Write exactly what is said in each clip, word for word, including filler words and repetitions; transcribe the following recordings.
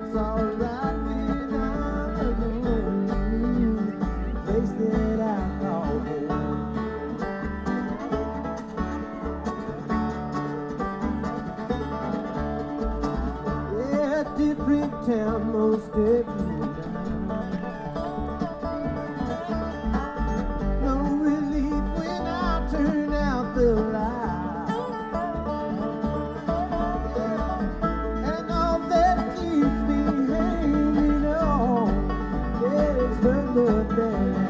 it's alright when I'm alone. Place that I call home. Yeah, different town, most different town. No relief when I turn out the light. And all that keeps me hanging on is her love that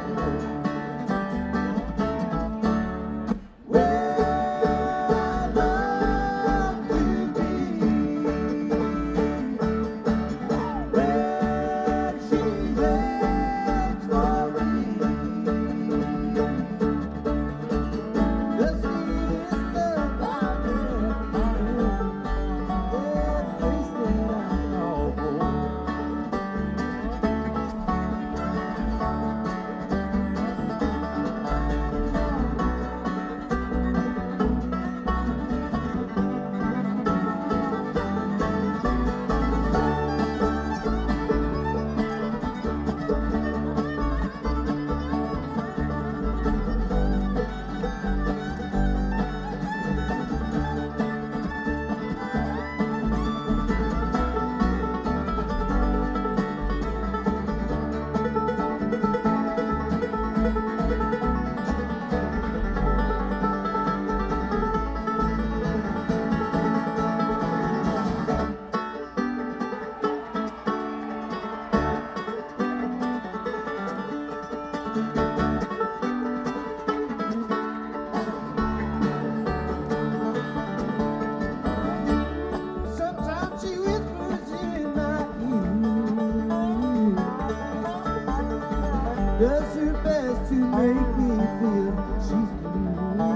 does her best to make me feel she's blue.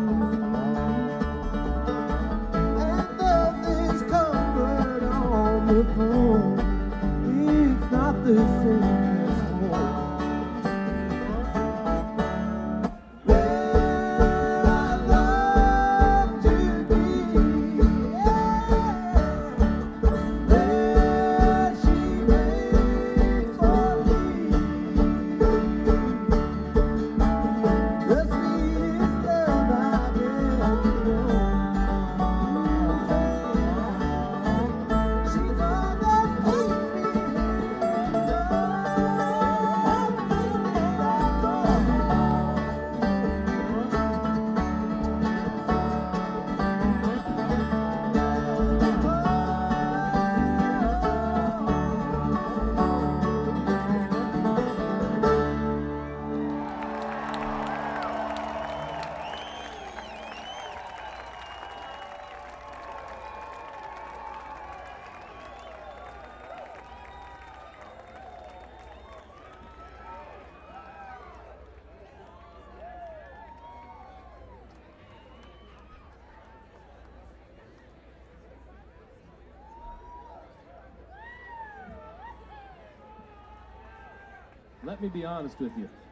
And though there's comfort on the phone, it's not the same as home. Where I love to be, yeah. There she waits for me. The sweetest love I've ever known. She's all that keeps me hanging on. Let me be honest with you.